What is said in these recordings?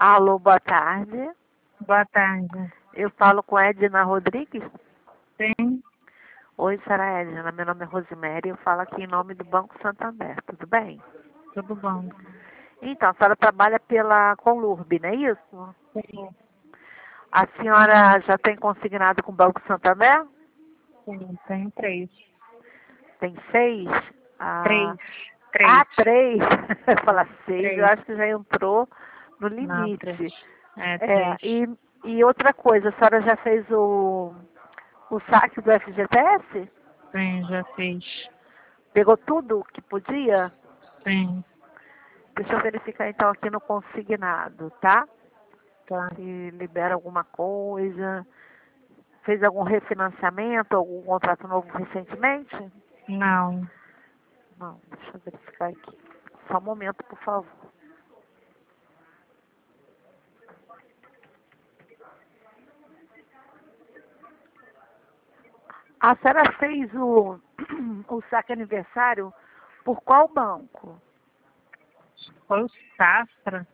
Alô, boa tarde. Boa tarde. Eu falo com Edna Rodrigues. Sim, Oi, senhora Edna. Meu nome é Rosemary. Eu falo aqui em nome do Banco Santander. Tudo bem? tudo bom. Então, a senhora trabalha pela Conlurb, não é isso? Sim, A senhora já tem consignado com o Banco Santander? sim, tenho três. Tem 6? Três. Ah, Três. 3. Falar 6, eu Três. acho que já entrou no Não, três. limite. Três. E outra coisa, a senhora já fez o saque do FGTS? Sim, já fiz. Pegou tudo que podia? Sim, Deixa eu verificar então aqui no consignado, tá? tá. Se libera alguma coisa. Fez algum refinanciamento, algum contrato novo recentemente? Não. Não, deixa eu verificar aqui. Só um momento, por favor. A senhora fez o saque aniversário por qual banco? Foi o Safra?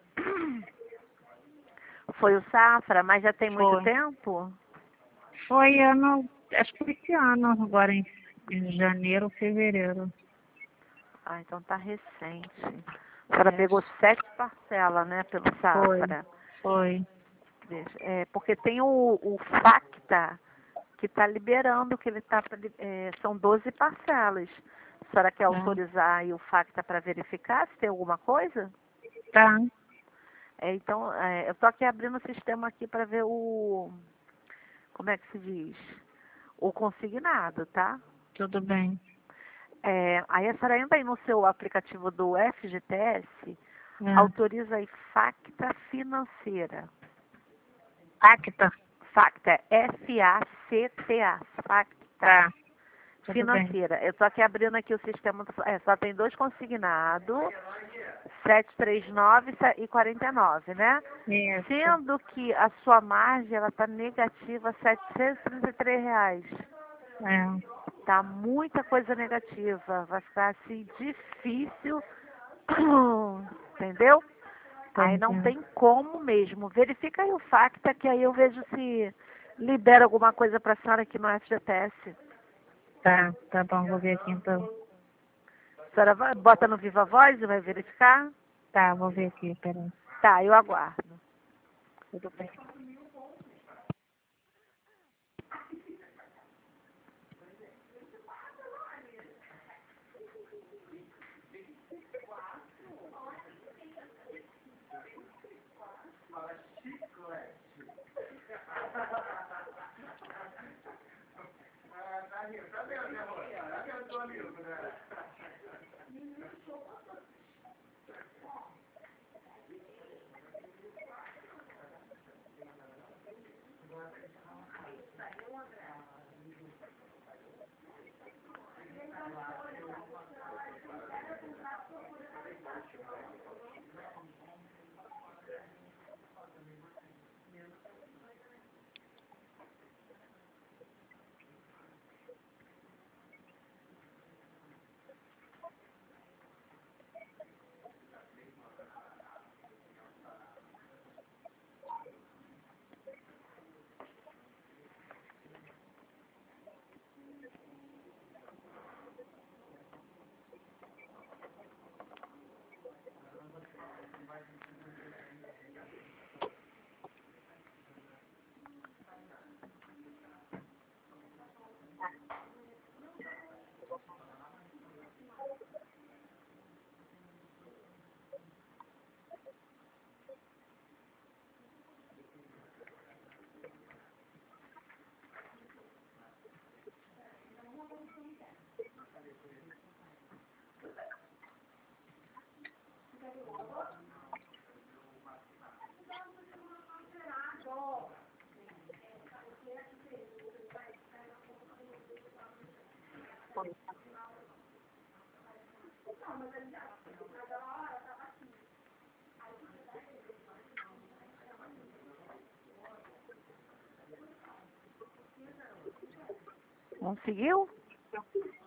Foi o Safra, mas já tem muito Foi. tempo? Foi ano, acho que esse ano, agora em janeiro ou fevereiro. Ah, então tá recente. A senhora pegou 7 parcelas, né, pelo Foi. Safra. Foi. Porque tem o FACTA que está liberando, que ele está, são 12 parcelas. A senhora quer É. autorizar aí o FACTA para verificar se tem alguma coisa? Tá, Então, eu estou aqui abrindo o sistema aqui para ver como é que se diz? O consignado, tá? tudo bem. Aí a senhora entra aí no seu aplicativo do FGTS, É. autoriza aí FACTA financeira. Acta? FACTA, FACTA, FACTA Tá, tudo bem. financeira. Eu estou aqui abrindo aqui o sistema, só tem 2 consignados, 739 e 49, né? Isso. Sendo que a sua margem, ela está negativa, R$ 733. É. Tá muita coisa negativa, vai ficar assim difícil, entendeu? Aí não Entendi. tem como mesmo. Verifica aí o FACTA, que aí eu vejo se libera alguma coisa para a senhora aqui no FGTS. Tá bom, vou ver aqui então. A senhora bota no Viva Voz e vai verificar? Tá, vou ver aqui, peraí. Tá, eu aguardo. Tudo bem. Conseguiu?